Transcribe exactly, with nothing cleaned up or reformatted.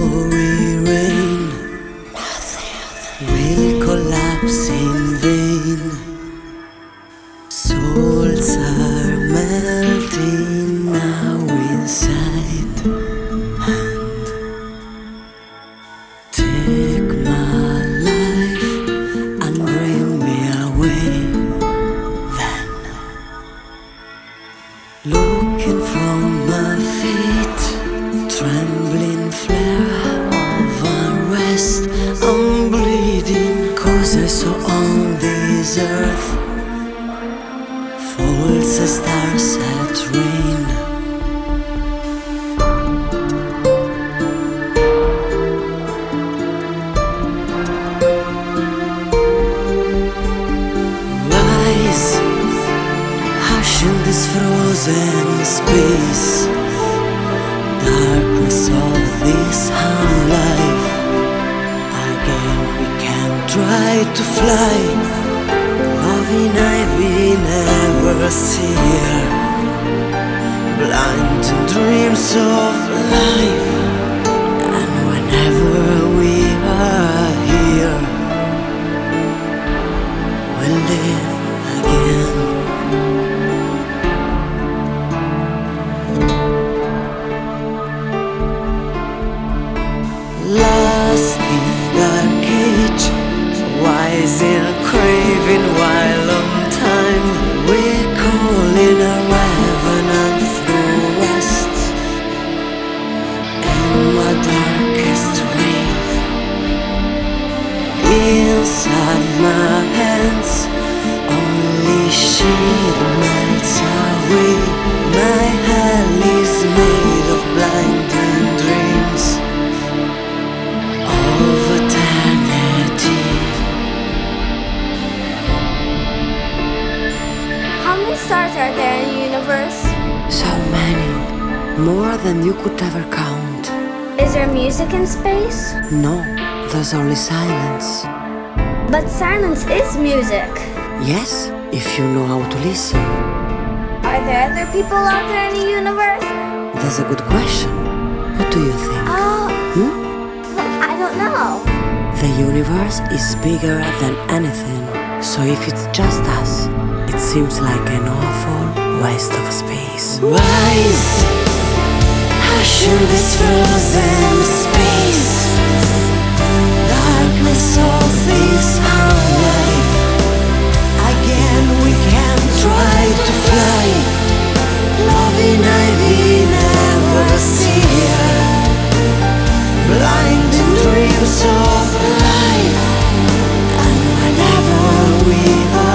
pouring rain will collapse in vain. Souls are melting now inside, and take my life and bring me away. Then, looking from my feet, trembling flare of unrest, I'm bleeding, 'cause I saw on this earth falls a star-set rain. Rise, hush in this frozen space, darkness of this hard life. Again we can try to fly, loving Ivy never see her, blind to dreams of life. And whenever we are here, we'll live again. Lost in dark cage, wise in craving while on time, we're calling a revenant through rest. In my darkest rave, inside my hands, only shade melts away. My hell is made of blinding dreams of eternity. How many stars are there in the universe? So many, more than you could ever count. Is there music in space? No, there's only silence. But silence is music. Yes, if you know how to listen. Are there other people out there in the universe? That's a good question. What do you think? Oh, Hmm? I don't know. The universe is bigger than anything, so if it's just us, it seems like an awful waste of space. Rise, hush in this frozen space, darkness of this our life. Again we can try to fly, loving Ivy never see her, blind in dreams of life. And whenever we are